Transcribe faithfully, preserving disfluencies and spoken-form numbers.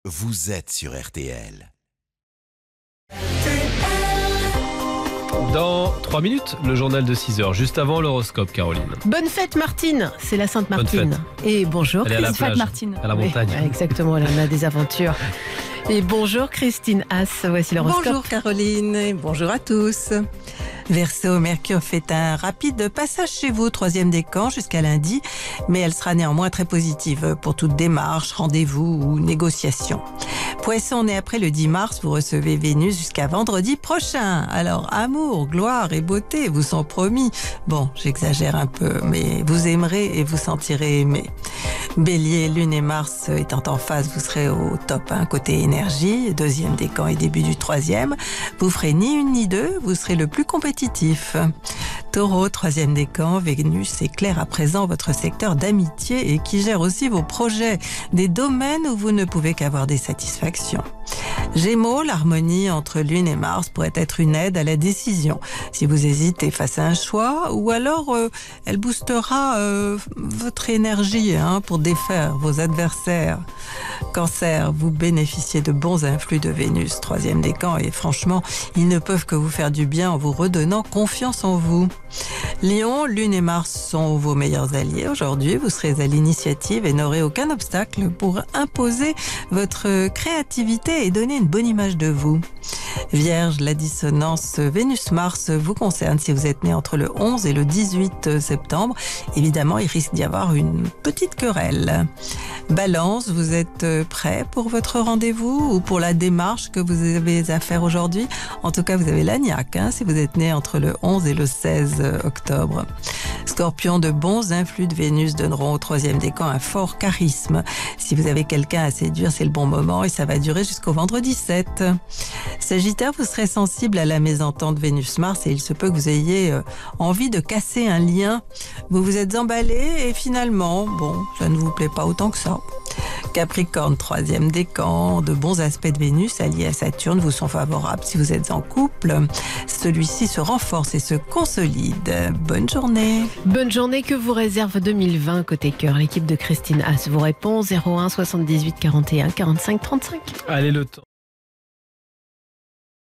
vous êtes sur R T L. Dans trois minutes, le journal de six heures, juste avant l'horoscope, Caroline. Bonne fête Martine, c'est la Sainte Bonne Martine. fête. Et bonjour Elle est à la Christine. plage, Martine. à la montagne. Oui, exactement, elle en a des aventures. Et bonjour Christine Haas, voici l'horoscope. Bonjour Caroline et bonjour à tous. Verseau, Mercure fait un rapide passage chez vous, troisième décan jusqu'à lundi, mais elle sera néanmoins très positive pour toute démarche, rendez-vous ou négociation. Poisson, né après le dix mars, vous recevez Vénus jusqu'à vendredi prochain. Alors amour, gloire et beauté vous sont promis. Bon, j'exagère un peu, mais vous aimerez et vous sentirez aimé. Bélier, Lune et Mars étant en phase, vous serez au top, hein, côté énergie, deuxième décan et début du troisième. Vous ferez ni une ni deux, vous serez le plus compétitif. Taureau, troisième décan, Vénus éclaire à présent votre secteur d'amitié et qui gère aussi vos projets, des domaines où vous ne pouvez qu'avoir des satisfactions. Gémeaux, l'harmonie entre Lune et Mars pourrait être une aide à la décision. Si vous hésitez face à un choix, ou alors euh, elle boostera euh, votre énergie hein, pour défaire vos adversaires. Cancer, vous bénéficiez de bons influx de Vénus, troisième décan, et franchement, ils ne peuvent que vous faire du bien en vous redonnant confiance en vous. Lion, Lune et Mars sont vos meilleurs alliés. Aujourd'hui, vous serez à l'initiative et n'aurez aucun obstacle pour imposer votre créativité et donner une bonne image de vous. Vierge, la dissonance Vénus-Mars vous concerne si vous êtes né entre le onze et le dix-huit septembre. Évidemment, il risque d'y avoir une petite querelle. Balance, vous êtes prêt pour votre rendez-vous ou pour la démarche que vous avez à faire aujourd'hui? En tout cas, vous avez l'agnac hein, si vous êtes né entre le onze et le seize octobre. Scorpion, de bons influx de Vénus donneront au troisième décan un fort charisme. Si vous avez quelqu'un à séduire, c'est le bon moment et ça va durer jusqu'au vendredi sept. Sagittaire, vous serez sensible à la mésentente Vénus-Mars et il se peut que vous ayez euh, envie de casser un lien. Vous vous êtes emballé et finalement, bon, ça ne vous plaît pas autant que ça. Capricorne, troisième décan, de bons aspects de Vénus alliés à Saturne vous sont favorables si vous êtes en couple. Celui-ci se renforce et se consolide. Bonne journée. Bonne journée que vous réserve deux mille vingt côté cœur. L'équipe de Christine Haas vous répond zéro un soixante-dix-huit quarante et un quarante-cinq trente-cinq. Allez, le temps.